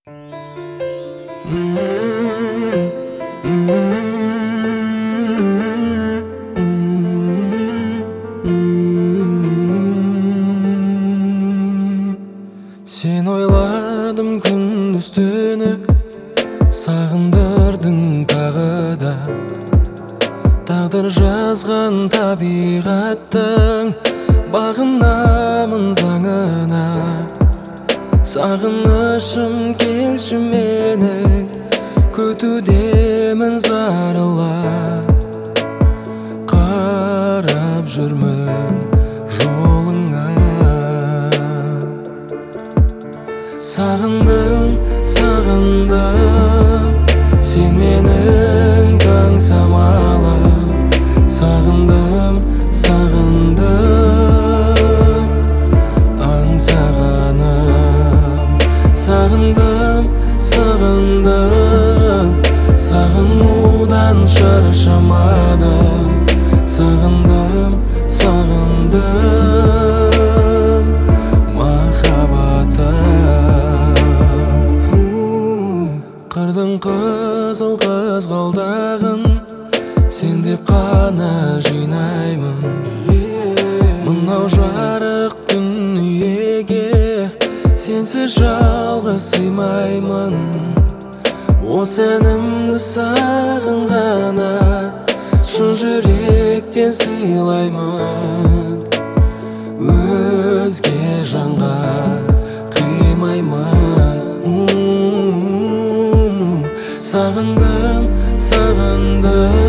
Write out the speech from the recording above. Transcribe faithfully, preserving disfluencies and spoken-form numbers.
Sen oyladım gündüz түні, сағындырдың тағы да. Тағдыр жазған табиғаттың бағынамын заңына. Сағынышым келші менің, күтудемін зарыла. Қарап жүрмін жолыңа. Сағындым, сағындым, сен менің таң самалым. Сағындым, сағындым, аңсағаным. Сағындым, сағындым, сағынудан шаршамадым. Сағындым, сағындым, махаббатым. Қырдың қызыл қызғалдағын сен деп қана жинаймын. Мынау жарық дүниеге сенсіз жалғыз сыймаймын. Осы әнімді саған ғана шын жүректен сыйлаймын. Өзге жанға қимаймын. Сағындым, сағындым,